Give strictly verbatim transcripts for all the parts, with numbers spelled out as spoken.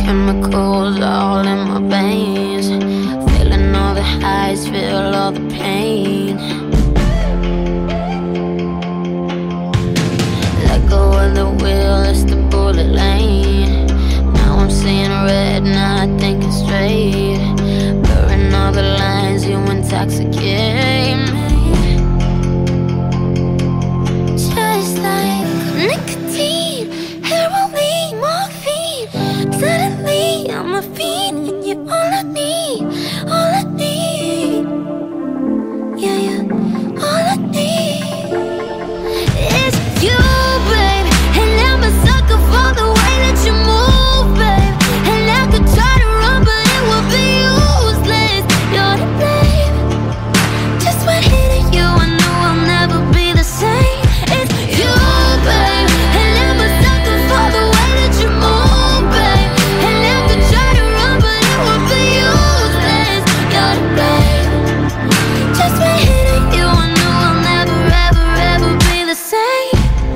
chemicals all in my veins, feeling all the highs, feel all the pain. Let go of the wheel, it's the bullet lane. Now I'm seeing red, now I think it's straight. Blurring all the lines, you intoxicate me. Just like nicotine, heroin, morphine. Suddenly I'm a fiend, and you're all I need, all I need. Yeah, yeah, all I need is you, babe. And I'm a sucker for the way that you move, babe. And I could try to run, but it would be useless. You're to blame. Just when hitting you, I knew I'll never be the same. It's you, babe. And I'm a sucker for the way that you move, babe. And I could try to run, but it would be useless. You're to blame. Just when hitting you, I knew I'll never, ever, ever be the same.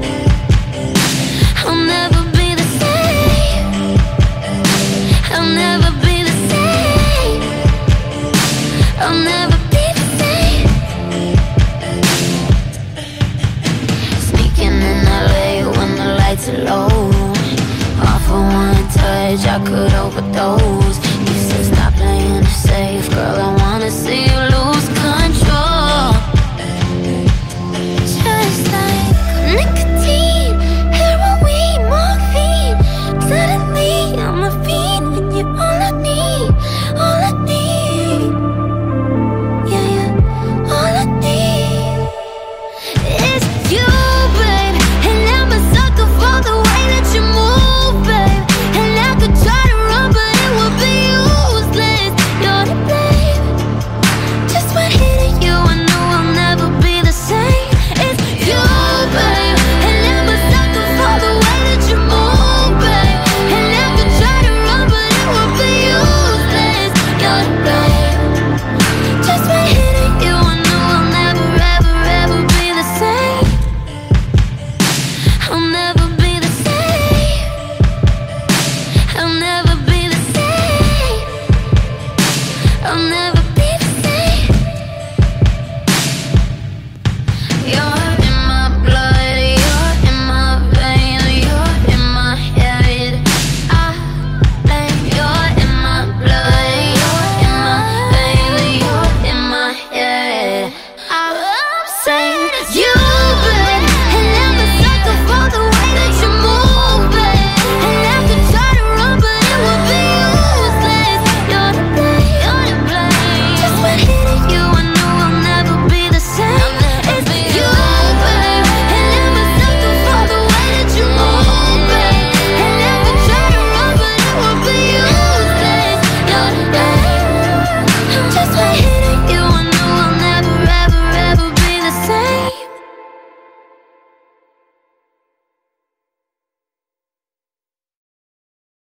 I'll never be the same. I'll never be the same. I'll never be the same. Sneaking in L A when the lights are low. Off of one touch, I could overdose.